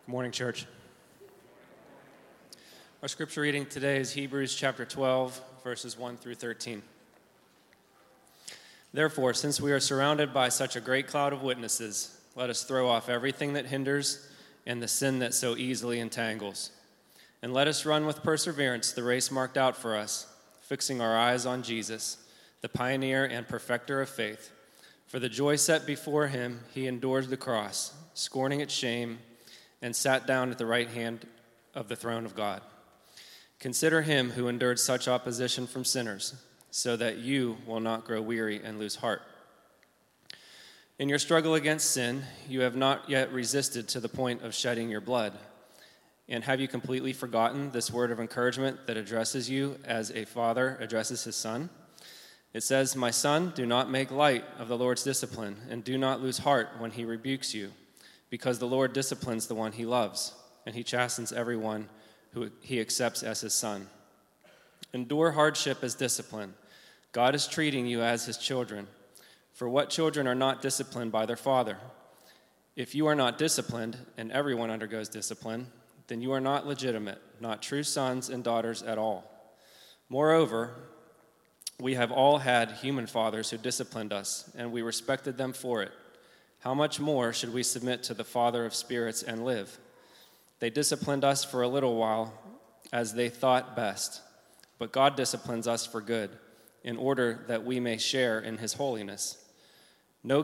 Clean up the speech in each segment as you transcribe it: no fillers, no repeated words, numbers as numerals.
Good morning, church. Our scripture reading today is Hebrews chapter 12, verses 1 through 13. Therefore, since we are surrounded by such a great cloud of witnesses, let us throw off everything that hinders and the sin that so easily entangles. And let us run with perseverance the race marked out for us, fixing our eyes on Jesus, the pioneer and perfecter of faith. For the joy set before him, he endured the cross, scorning its shame, and sat down at the right hand of the throne of God. Consider him who endured such opposition from sinners, so that you will not grow weary and lose heart. In your struggle against sin, you have not yet resisted to the point of shedding your blood. And have you completely forgotten this word of encouragement that addresses you as a father addresses his son? It says, "My son, do not make light of the Lord's discipline, and do not lose heart when he rebukes you, because the Lord disciplines the one he loves, and he chastens everyone who he accepts as his son. Endure hardship as discipline. God is treating you as his children. For what children are not disciplined by their father? If you are not disciplined, and everyone undergoes discipline, then you are not legitimate, not true sons and daughters at all. Moreover, we have all had human fathers who disciplined us, and we respected them for it. How much more should we submit to the Father of spirits and live? They disciplined us for a little while as they thought best, but God disciplines us for good, in order that we may share in his holiness. No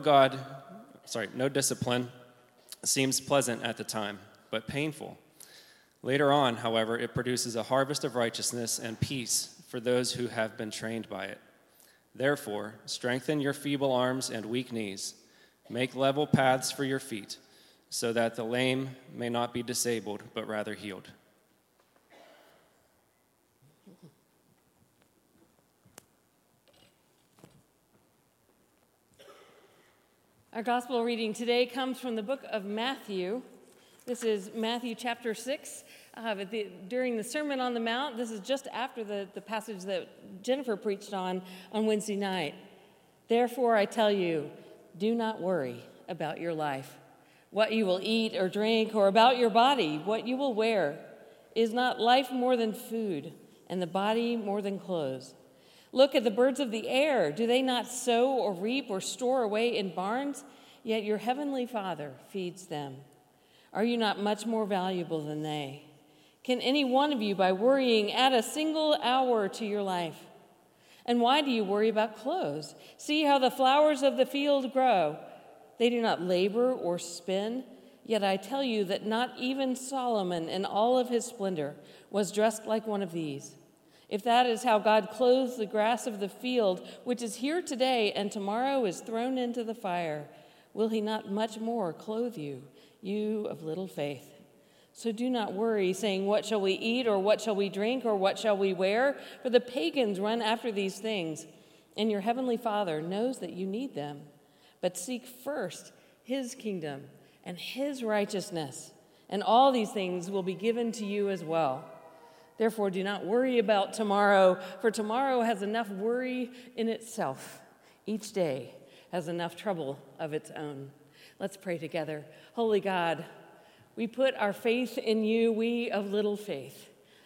discipline seems pleasant at the time, but painful. Later on, however, it produces a harvest of righteousness and peace for those who have been trained by it. Therefore, strengthen your feeble arms and weak knees. Make level paths for your feet, so that the lame may not be disabled, but rather healed." Our gospel reading today comes from the book of Matthew. This is Matthew chapter 6. During the Sermon on the Mount, this is just after the passage that Jennifer preached on Wednesday night. "Therefore, I tell you, do not worry about your life, what you will eat or drink, or about your body, what you will wear. Is not life more than food, and the body more than clothes? Look at the birds of the air. Do they not sow or reap or store away in barns? Yet your heavenly Father feeds them. Are you not much more valuable than they? Can any one of you, by worrying, add a single hour to your life? And why do you worry about clothes? See how the flowers of the field grow. They do not labor or spin. Yet I tell you that not even Solomon in all of his splendor was dressed like one of these. If that is how God clothes the grass of the field, which is here today and tomorrow is thrown into the fire, will he not much more clothe you, you of little faith? So do not worry, saying, 'What shall we eat, or what shall we drink, or what shall we wear?' For the pagans run after these things, and your heavenly Father knows that you need them. But seek first his kingdom and his righteousness, and all these things will be given to you as well. Therefore, do not worry about tomorrow, for tomorrow has enough worry in itself. Each day has enough trouble of its own." Let's pray together. Holy God, we put our faith in you, we of little faith.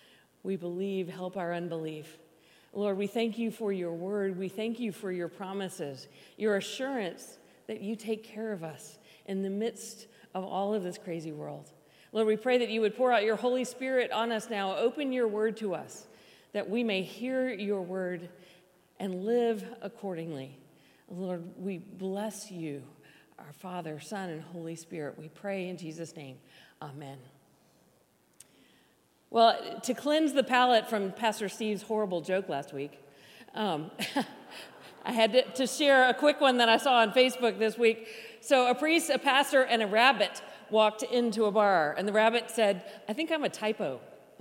We believe, help our unbelief. Lord, we thank you for your word. We thank you for your promises, your assurance that you take care of us in the midst of all of this crazy world. Lord, we pray that you would pour out your Holy Spirit on us now. Open your word to us, that we may hear your word and live accordingly. Lord, we bless you, our Father, Son, and Holy Spirit. We pray in Jesus' name. Amen. Well, to cleanse the palate from Pastor Steve's horrible joke last week, I had to share a quick one that I saw on Facebook this week. So a priest, a pastor, and a rabbit walked into a bar, and the rabbit said, "I think I'm a typo."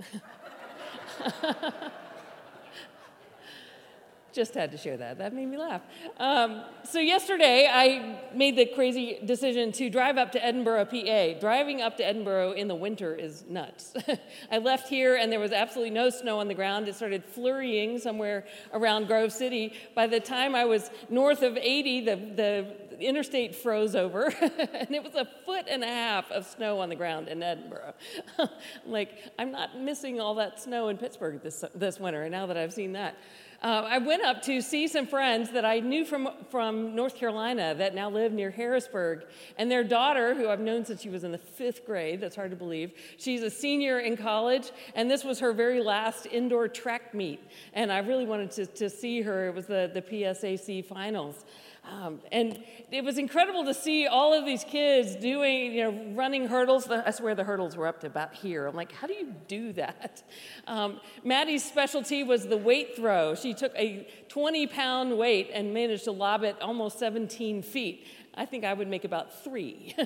Just had to share that. That made me laugh. So yesterday, I made the crazy decision to drive up to Edinburgh, PA. Driving up to Edinburgh in the winter is nuts. I left here, and there was absolutely no snow on the ground. It started flurrying somewhere around Grove City. By the time I was north of 80, interstate froze over, and it was 1.5 feet of snow on the ground in Edinburgh. I'm not missing all that snow in Pittsburgh this winter, now that I've seen that. I went up to see some friends that I knew from North Carolina that now live near Harrisburg, and their daughter, who I've known since she was in the 5th grade, that's hard to believe, she's a senior in college, and this was her very last indoor track meet, and I really wanted to see her. It was the PSAC finals. And it was incredible to see all of these kids doing, running hurdles. I swear the hurdles were up to about here. I'm like, how do you do that? Maddie's specialty was the weight throw. She took a 20-pound weight and managed to lob it almost 17 feet. I think I would make about 3.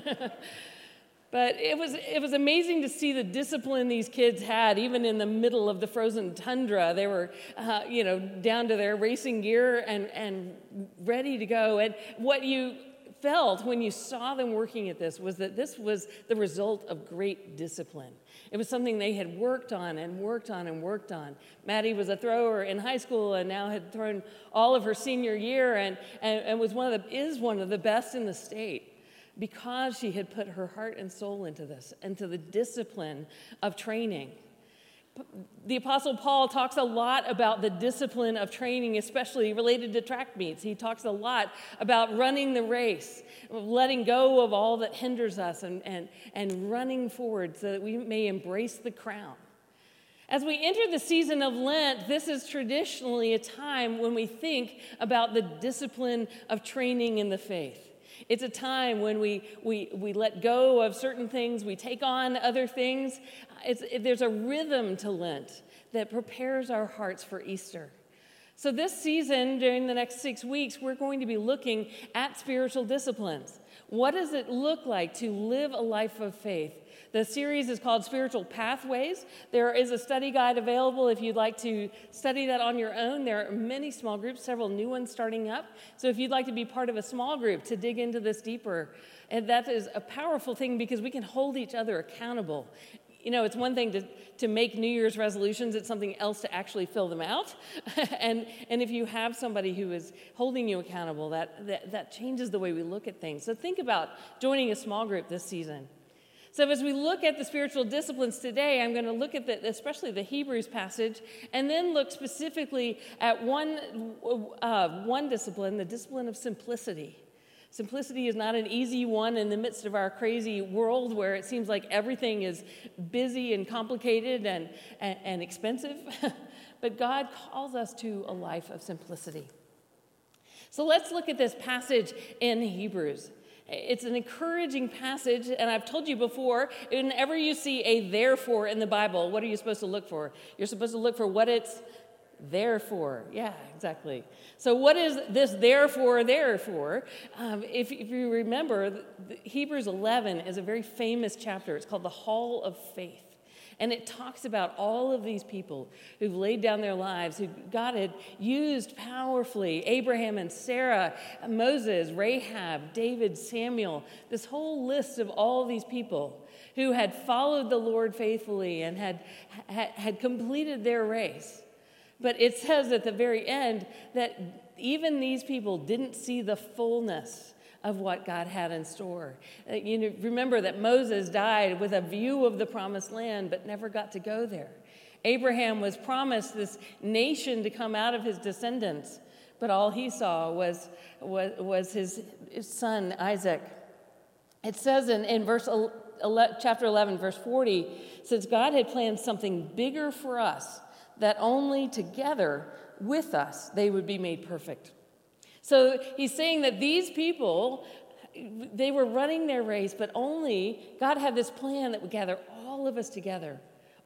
But it was amazing to see the discipline these kids had, even in the middle of the frozen tundra. They were, down to their racing gear and ready to go. And what you felt when you saw them working at this was that this was the result of great discipline. It was something they had worked on and worked on and worked on. Maddie was a thrower in high school and now had thrown all of her senior year and was one of the best in the state, because she had put her heart and soul into this, into the discipline of training. The Apostle Paul talks a lot about the discipline of training, especially related to track meets. He talks a lot about running the race, letting go of all that hinders us, and running forward so that we may embrace the crown. As we enter the season of Lent, this is traditionally a time when we think about the discipline of training in the faith. It's a time when we let go of certain things, we take on other things. There's a rhythm to Lent that prepares our hearts for Easter. So this season, during the next 6 weeks, we're going to be looking at spiritual disciplines. What does it look like to live a life of faith? The series is called Spiritual Pathways. There is a study guide available if you'd like to study that on your own. There are many small groups, several new ones starting up. So if you'd like to be part of a small group to dig into this deeper, and that is a powerful thing because we can hold each other accountable. It's one thing to make New Year's resolutions. It's something else to actually fill them out. and if you have somebody who is holding you accountable, that changes the way we look at things. So think about joining a small group this season. So as we look at the spiritual disciplines today, I'm going to look at especially the Hebrews passage, and then look specifically at one discipline, the discipline of simplicity. Simplicity is not an easy one in the midst of our crazy world where it seems like everything is busy and complicated and expensive. But God calls us to a life of simplicity. So let's look at this passage in Hebrews. It's an encouraging passage, and I've told you before, whenever you see a therefore in the Bible, what are you supposed to look for? You're supposed to look for what it's there for. Yeah, exactly. So what is this therefore there for? If you remember, Hebrews 11 is a very famous chapter. It's called the Hall of Faith. And it talks about all of these people who've laid down their lives, who God had used powerfully. Abraham and Sarah, Moses, Rahab, David, Samuel. This whole list of all these people who had followed the Lord faithfully and had completed their race. But it says at the very end that even these people didn't see the fullness of what God had in store. Remember that Moses died with a view of the promised land, but never got to go there. Abraham was promised this nation to come out of his descendants, but all he saw was his son Isaac. It says in chapter 11, verse 40, since God had planned something bigger for us, that only together with us they would be made perfect. So he's saying that these people, they were running their race, but only God had this plan that would gather all of us together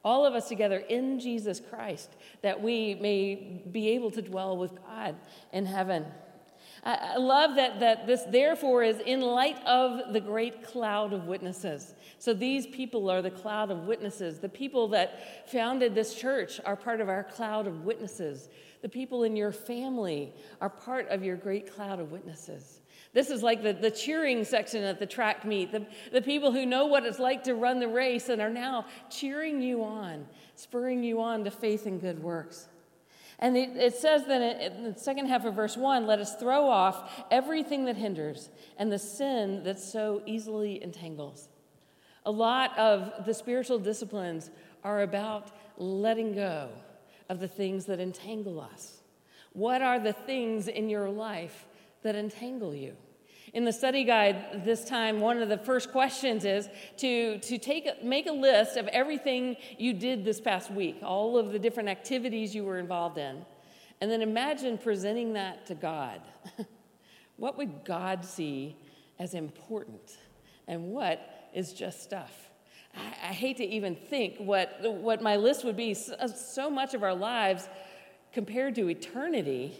in Jesus Christ, that we may be able to dwell with God in heaven. I love that this therefore is in light of the great cloud of witnesses. So these people are the cloud of witnesses. The people that founded this church are part of our cloud of witnesses. The people in your family are part of your great cloud of witnesses. This is like the cheering section at the track meet, the people who know what it's like to run the race and are now cheering you on, spurring you on to faith and good works. And it says that in the second half of verse 1, let us throw off everything that hinders and the sin that so easily entangles. A lot of the spiritual disciplines are about letting go of the things that entangle us. What are the things in your life that entangle you? In the study guide this time, one of the first questions is to make a list of everything you did this past week, all of the different activities you were involved in, and then imagine presenting that to God. What would God see as important, and what is just stuff? I hate to even think what my list would be. So much of our lives compared to eternity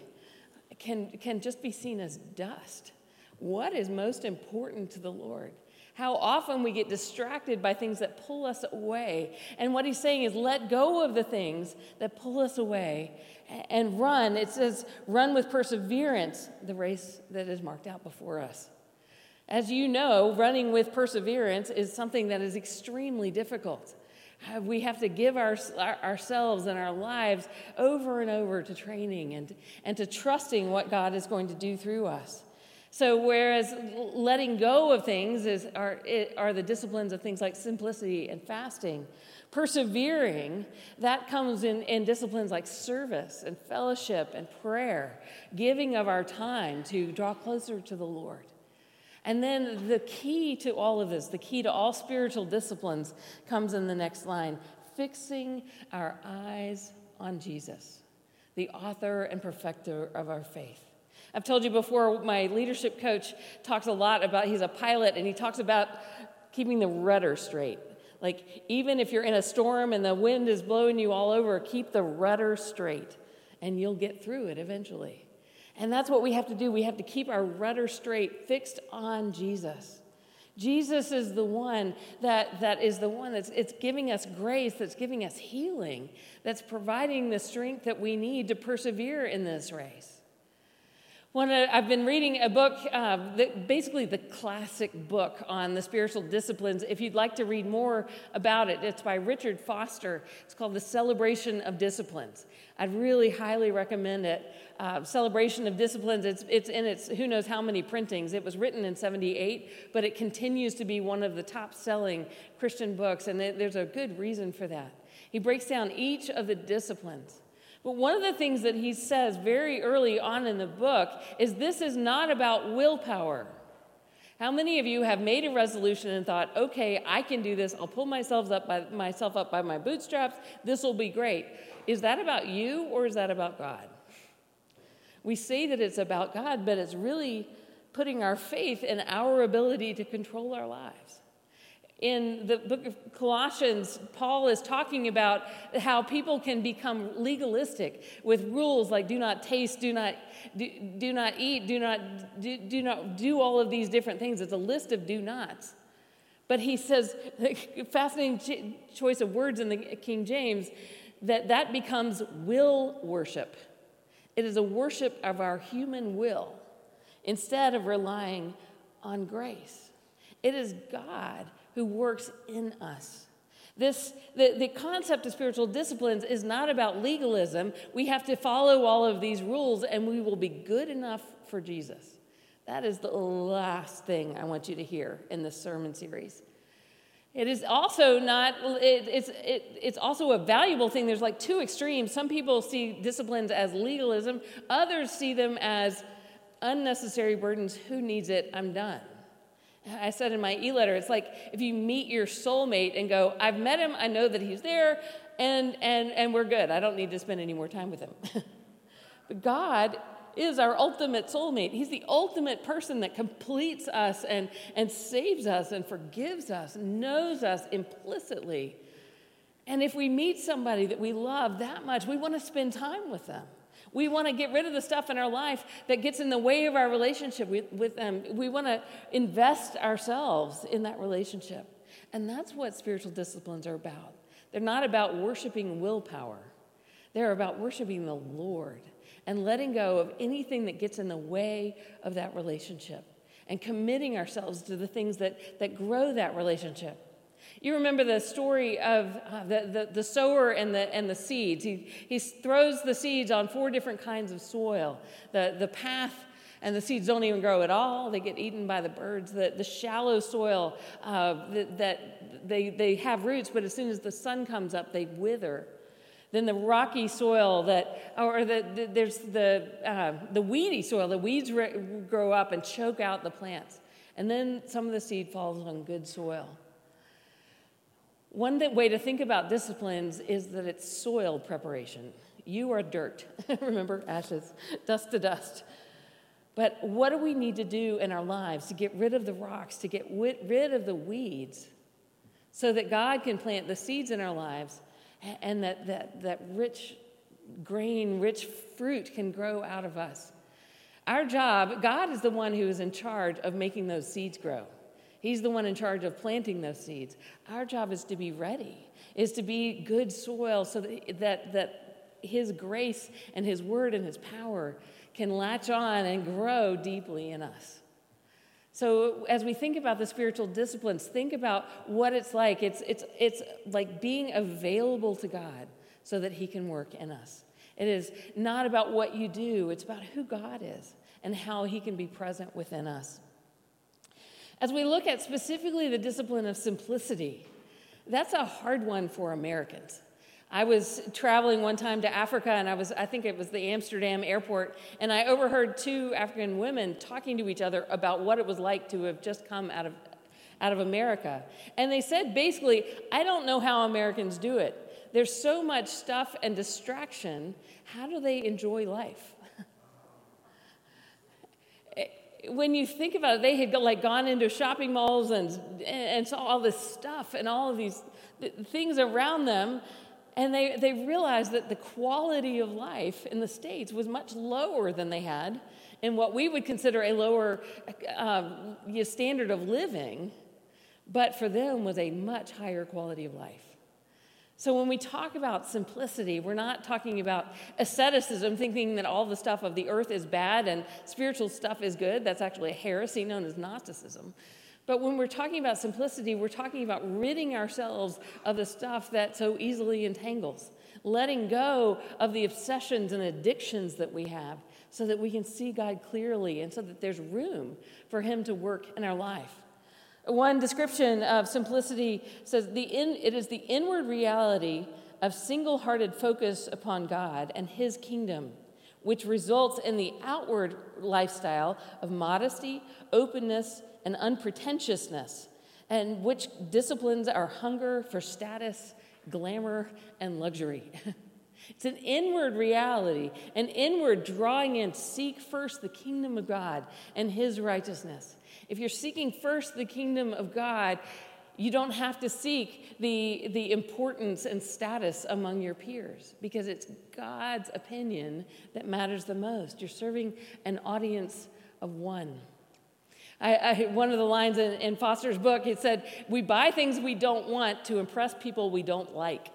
can just be seen as dust. What is most important to the Lord? How often we get distracted by things that pull us away. And what he's saying is let go of the things that pull us away and run. It says, run with perseverance the race that is marked out before us. As you know, running with perseverance is something that is extremely difficult. We have to give ourselves and our lives over and over to training and to trusting what God is going to do through us. So whereas letting go of things are the disciplines of things like simplicity and fasting, persevering, that comes in disciplines like service and fellowship and prayer, giving of our time to draw closer to the Lord. And then the key to all of this, the key to all spiritual disciplines comes in the next line, fixing our eyes on Jesus, the author and perfecter of our faith. I've told you before, my leadership coach talks a lot about, he's a pilot, and he talks about keeping the rudder straight. Like, even if you're in a storm and the wind is blowing you all over, keep the rudder straight, and you'll get through it eventually. And that's what we have to do. We have to keep our rudder straight, fixed on Jesus. Jesus is the one that is the one it's giving us grace, that's giving us healing, that's providing the strength that we need to persevere in this race. I've been reading a book, basically the classic book on the spiritual disciplines. If you'd like to read more about it, it's by Richard Foster. It's called The Celebration of Disciplines. I'd really highly recommend it. Celebration of Disciplines, it's in its who knows how many printings. It was written in 1978, but it continues to be one of the top-selling Christian books, and there's a good reason for that. He breaks down each of the disciplines. But one of the things that he says very early on in the book is this is not about willpower. How many of you have made a resolution and thought, okay, I can do this. I'll pull myself up by my bootstraps. This will be great. Is that about you or is that about God? We say that it's about God, but it's really putting our faith in our ability to control our lives. In the book of Colossians, Paul is talking about how people can become legalistic with rules like do not taste, do not eat, do not do all of these different things. It's a list of do nots. But he says, fascinating choice of words in the King James, that becomes will worship. It is a worship of our human will instead of relying on grace. It is God who works in us. The concept of spiritual disciplines is not about legalism. We have to follow all of these rules and we will be good enough for Jesus. That is the last thing I want you to hear in this sermon series. It is also not, it's also a valuable thing. There's like two extremes. Some people see disciplines as legalism. Others see them as unnecessary burdens. Who needs it? I'm done. I said in my e-letter, it's like if you meet your soulmate and go, I've met him, I know that he's there, and we're good. I don't need to spend any more time with him. But God is our ultimate soulmate. He's the ultimate person that completes us and saves us and forgives us, knows us implicitly. And if we meet somebody that we love that much, we want to spend time with them. We want to get rid of the stuff in our life that gets in the way of our relationship with them. We want to invest ourselves in that relationship. And that's what spiritual disciplines are about. They're not about worshiping willpower. They're about worshiping the Lord and letting go of anything that gets in the way of that relationship and committing ourselves to the things that grow that relationship. You remember the story of the sower and the seeds. He throws the seeds on 4 different kinds of soil. The path, and the seeds don't even grow at all. They get eaten by the birds. The shallow soil, that they have roots, but as soon as the sun comes up, they wither. Then the rocky soil there's the weedy soil. The weeds grow up and choke out the plants. And then some of the seed falls on good soil. One way to think about disciplines is that it's soil preparation. You are dirt. Remember, ashes, dust to dust. But what do we need to do in our lives to get rid of the rocks, to get rid of the weeds, so that God can plant the seeds in our lives and that rich grain, rich fruit can grow out of us? Our job, God is the one who is in charge of making those seeds grow. He's the one in charge of planting those seeds. Our job is to be ready, is to be good soil so that His grace and His word and His power can latch on and grow deeply in us. So as we think about the spiritual disciplines, think about what it's like. It's like being available to God so that He can work in us. It is not about what you do. It's about who God is and how He can be present within us. As we look at specifically the discipline of simplicity, that's a hard one for Americans. I was traveling one time to Africa, and I think it was the Amsterdam airport, and I overheard 2 African women talking to each other about what it was like to have just come out of America. And they said, basically, I don't know how Americans do it. There's so much stuff and distraction. How do they enjoy life? When you think about it, they had gone into shopping malls and saw all this stuff and all of these things around them, and they realized that the quality of life in the States was much lower than they had in what we would consider a lower standard of living, but for them was a much higher quality of life. So when we talk about simplicity, we're not talking about asceticism, thinking that all the stuff of the earth is bad and spiritual stuff is good. That's actually a heresy known as Gnosticism. But when we're talking about simplicity, we're talking about ridding ourselves of the stuff that so easily entangles, letting go of the obsessions and addictions that we have so that we can see God clearly and so that there's room for Him to work in our life. One description of simplicity says, it is the inward reality of single-hearted focus upon God and His kingdom, which results in the outward lifestyle of modesty, openness, and unpretentiousness, and which disciplines our hunger for status, glamour, and luxury. It's an inward reality, an inward drawing in. Seek first the kingdom of God and His righteousness. If you're seeking first the kingdom of God, you don't have to seek the importance and status among your peers because it's God's opinion that matters the most. You're serving an audience of one. One of the lines in Foster's book, it said, "We buy things we don't want to impress people we don't like."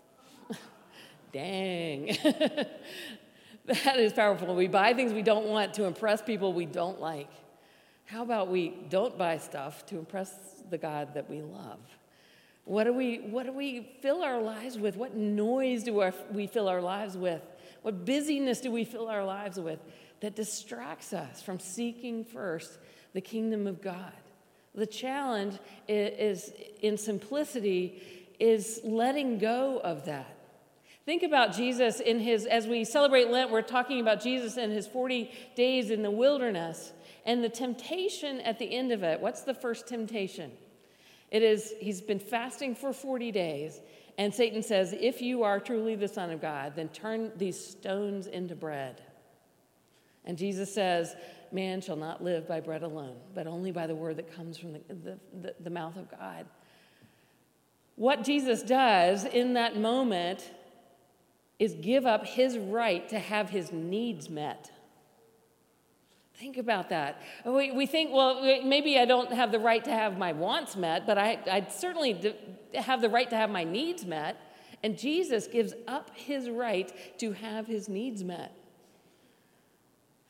Dang. That is powerful. We buy things we don't want to impress people we don't like. How about we don't buy stuff to impress the God that we love? What do we fill our lives with? What noise do we fill our lives with? What busyness do we fill our lives with that distracts us from seeking first the kingdom of God? The challenge is in simplicity is letting go of that. Think about Jesus as we celebrate Lent, we're talking about Jesus in his 40 days in the wilderness and the temptation at the end of it. What's the first temptation? It is, he's been fasting for 40 days, and Satan says, if you are truly the Son of God, then turn these stones into bread. And Jesus says, man shall not live by bread alone, but only by the word that comes from the mouth of God. What Jesus does in that moment is give up his right to have his needs met. Think about that. We think, well, maybe I don't have the right to have my wants met, but I certainly have the right to have my needs met. And Jesus gives up his right to have his needs met.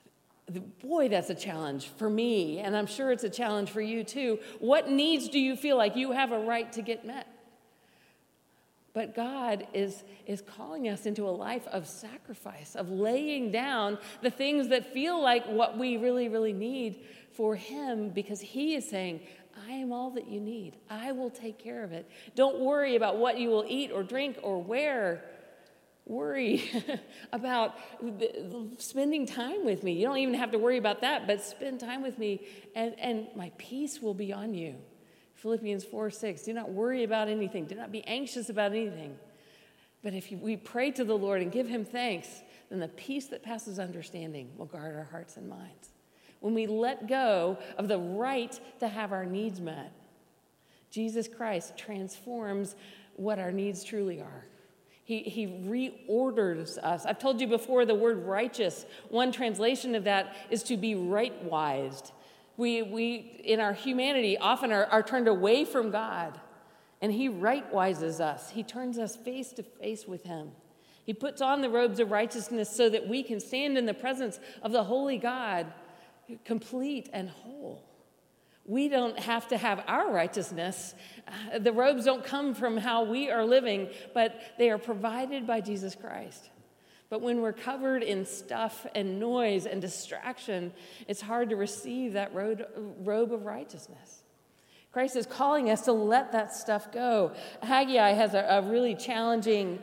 Boy, that's a challenge for me, and I'm sure it's a challenge for you too. What needs do you feel like you have a right to get met? But God is calling us into a life of sacrifice, of laying down the things that feel like what we really, really need for Him, because He is saying, I am all that you need. I will take care of it. Don't worry about what you will eat or drink or wear. Worry about spending time with me. You don't even have to worry about that, but spend time with me, and my peace will be on you. Philippians 4:6. Do not worry about anything. Do not be anxious about anything. But if we pray to the Lord and give Him thanks, then the peace that passes understanding will guard our hearts and minds. When we let go of the right to have our needs met, Jesus Christ transforms what our needs truly are. He reorders us. I've told you before the word righteous. One translation of that is to be right-wised. We in our humanity often are turned away from God, and He right-wises us. He turns us face to face with Him. He puts on the robes of righteousness so that we can stand in the presence of the holy God, complete and whole. We don't have to have our righteousness. The robes don't come from how we are living, but they are provided by Jesus Christ. But when we're covered in stuff and noise and distraction, it's hard to receive that robe of righteousness. Christ is calling us to let that stuff go. Haggai has a really challenging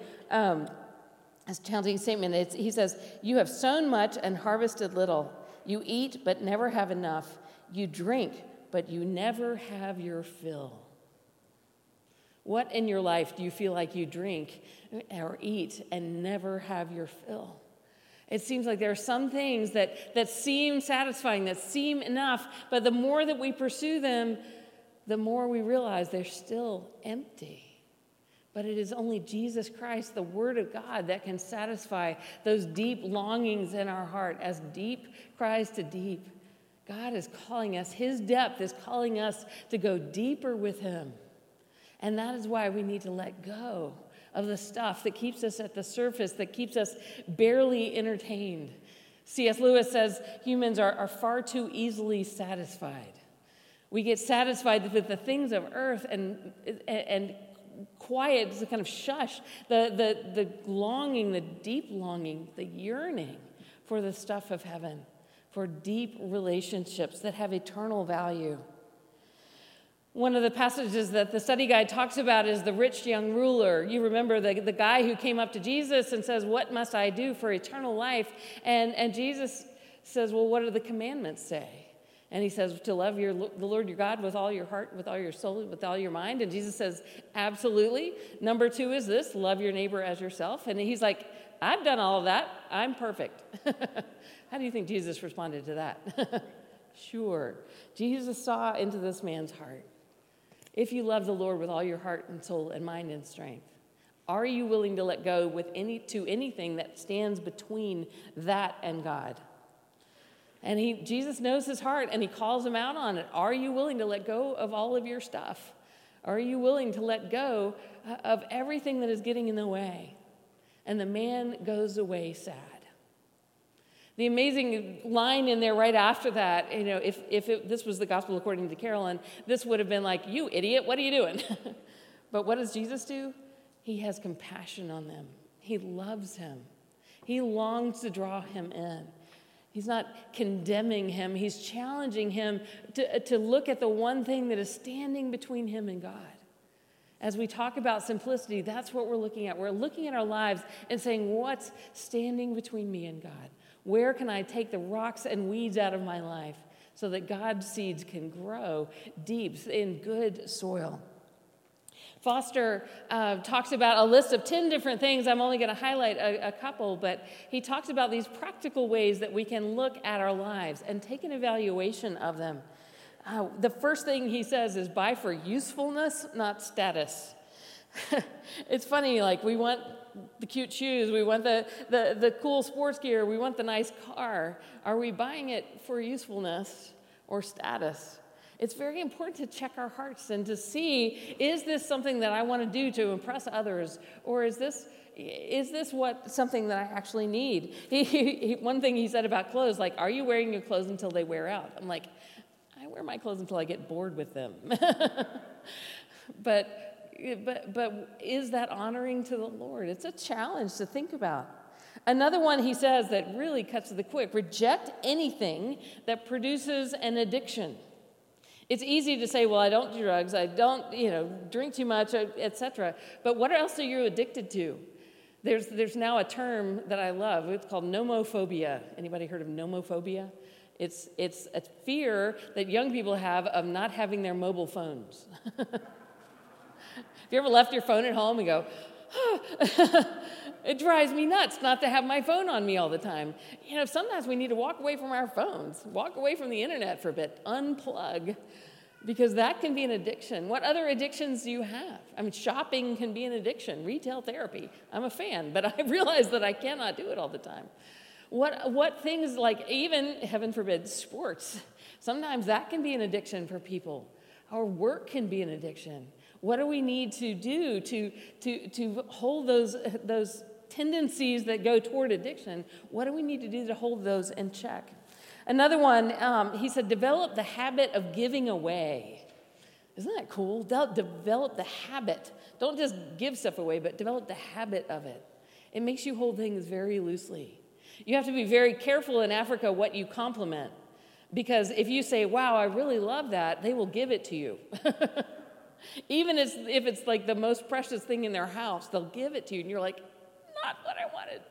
statement. He says, you have sown much and harvested little. You eat but never have enough. You drink but you never have your fill. What in your life do you feel like you drink or eat and never have your fill? It seems like there are some things that seem satisfying, that seem enough, but the more that we pursue them, the more we realize they're still empty. But it is only Jesus Christ, the Word of God, that can satisfy those deep longings in our heart, as deep cries to deep. God is calling us, His depth is calling us to go deeper with Him. And that is why we need to let go of the stuff that keeps us at the surface, that keeps us barely entertained. C.S. Lewis says humans are far too easily satisfied. We get satisfied with the things of earth and quiet to kind of shush the longing, the deep longing, the yearning for the stuff of heaven, for deep relationships that have eternal value. One of the passages that the study guide talks about is the rich young ruler. You remember the guy who came up to Jesus and says, what must I do for eternal life? And Jesus says, well, what do the commandments say? And he says, to love the Lord your God with all your heart, with all your soul, with all your mind. And Jesus says, absolutely. Number 2 is this, love your neighbor as yourself. And he's like, I've done all of that. I'm perfect. How do you think Jesus responded to that? Sure. Jesus saw into this man's heart. If you love the Lord with all your heart and soul and mind and strength, are you willing to let go to anything that stands between that and God? And Jesus knows his heart, and he calls him out on it. Are you willing to let go of all of your stuff? Are you willing to let go of everything that is getting in the way? And the man goes away sad. The amazing line in there right after that, if this was the gospel according to Carolyn, this would have been like, you idiot, what are you doing? But what does Jesus do? He has compassion on them. He loves him. He longs to draw him in. He's not condemning him. He's challenging him to look at the one thing that is standing between him and God. As we talk about simplicity, that's what we're looking at. We're looking at our lives and saying, what's standing between me and God? Where can I take the rocks and weeds out of my life so that God's seeds can grow deep in good soil? Foster talks about a list of 10 different things. I'm only going to highlight a couple, but he talks about these practical ways that we can look at our lives and take an evaluation of them. The first thing he says is buy for usefulness, not status. It's funny, like we want the cute shoes, we want the cool sports gear, we want the nice car. Are we buying it for usefulness or status? It's very important to check our hearts and to see, is this something that I want to do to impress others, or is this something that I actually need? One thing he said about clothes, like, are you wearing your clothes until they wear out? I'm like, I wear my clothes until I get bored with them. But is that honoring to the Lord? It's a challenge to think about. Another one he says that really cuts to the quick: reject anything that produces an addiction. It's easy to say, well, I don't do drugs, I don't, drink too much, etc. But what else are you addicted to? There's now a term that I love. It's called nomophobia. Anybody heard of nomophobia? It's a fear that young people have of not having their mobile phones. Have you ever left your phone at home and go, it drives me nuts not to have my phone on me all the time. Sometimes we need to walk away from our phones, walk away from the internet for a bit, unplug, because that can be an addiction. What other addictions do you have? I mean, shopping can be an addiction, retail therapy. I'm a fan, but I realize that I cannot do it all the time. What things, like even, heaven forbid, sports, sometimes that can be an addiction for people. Our work can be an addiction. What do we need to do to hold those tendencies that go toward addiction? What do we need to do to hold those in check? Another one, he said, develop the habit of giving away. Isn't that cool? Develop the habit. Don't just give stuff away, but develop the habit of it. It makes you hold things very loosely. You have to be very careful in Africa what you compliment, because if you say, wow, I really love that, they will give it to you. Even if it's like the most precious thing in their house, they'll give it to you, and you're like, not what I wanted.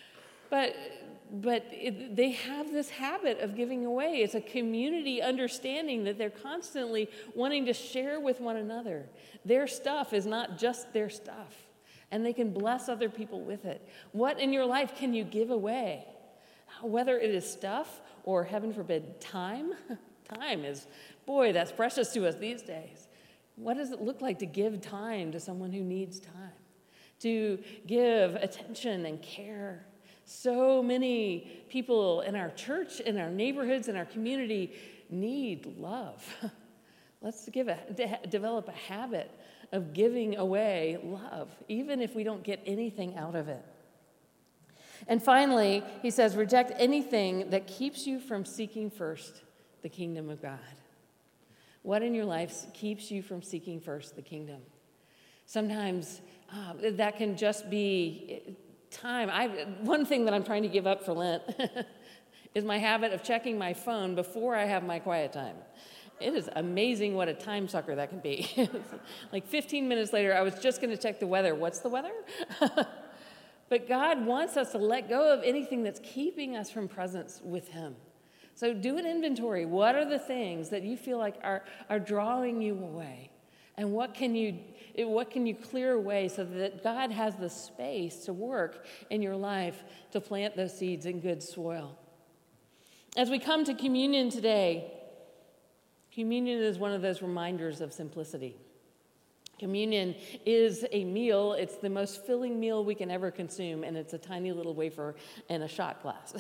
But they have this habit of giving away. It's a community understanding that they're constantly wanting to share with one another. Their stuff is not just their stuff, and they can bless other people with it. What in your life can you give away? Whether it is stuff or, heaven forbid, time. Time is, boy, that's precious to us these days. What does it look like to give time to someone who needs time? To give attention and care. So many people in our church, in our neighborhoods, in our community need love. Let's develop a habit of giving away love, even if we don't get anything out of it. And finally, he says, reject anything that keeps you from seeking first the kingdom of God. What in your life keeps you from seeking first the kingdom? Sometimes that can just be time. One thing that I'm trying to give up for Lent is my habit of checking my phone before I have my quiet time. It is amazing what a time sucker that can be. Like 15 minutes later, I was just going to check the weather. What's the weather? But God wants us to let go of anything that's keeping us from presence with Him. So do an inventory. What are the things that you feel like are drawing you away? And what can you clear away so that God has the space to work in your life to plant those seeds in good soil? As we come to communion today, communion is one of those reminders of simplicity. Communion is a meal. It's the most filling meal we can ever consume, and it's a tiny little wafer in a shot glass.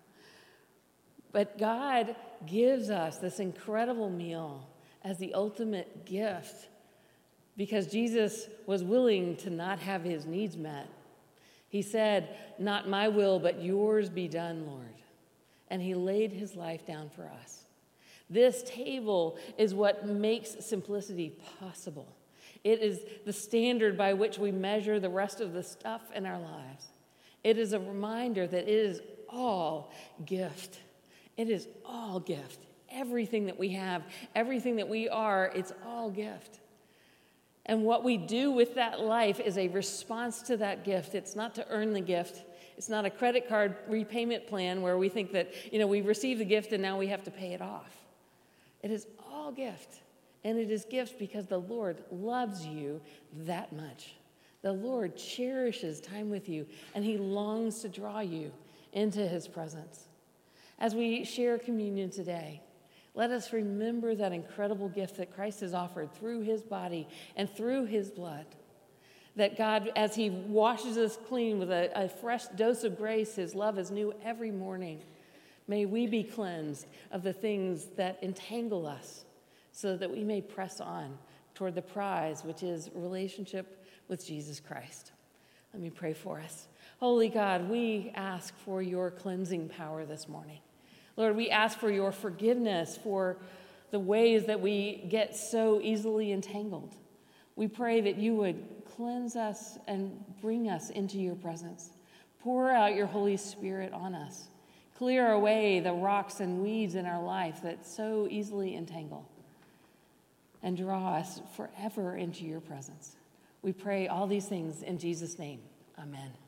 But God gives us this incredible meal as the ultimate gift because Jesus was willing to not have his needs met. He said, not my will, but yours be done, Lord. And he laid his life down for us. This table is what makes simplicity possible. It is the standard by which we measure the rest of the stuff in our lives. It is a reminder that it is all gift. It is all gift. Everything that we have, everything that we are, it's all gift. And what we do with that life is a response to that gift. It's not to earn the gift. It's not a credit card repayment plan where we think that, we receive the gift and now we have to pay it off. It is all gift. And it is gift because the Lord loves you that much. The Lord cherishes time with you, and he longs to draw you into his presence. As we share communion today, let us remember that incredible gift that Christ has offered through his body and through his blood. That God, as he washes us clean with a fresh dose of grace, his love is new every morning. May we be cleansed of the things that entangle us so that we may press on toward the prize, which is relationship with Jesus Christ. Let me pray for us. Holy God, we ask for your cleansing power this morning. Lord, we ask for your forgiveness for the ways that we get so easily entangled. We pray that you would cleanse us and bring us into your presence. Pour out your Holy Spirit on us. Clear away the rocks and weeds in our life that so easily entangle, and draw us forever into your presence. We pray all these things in Jesus' name. Amen.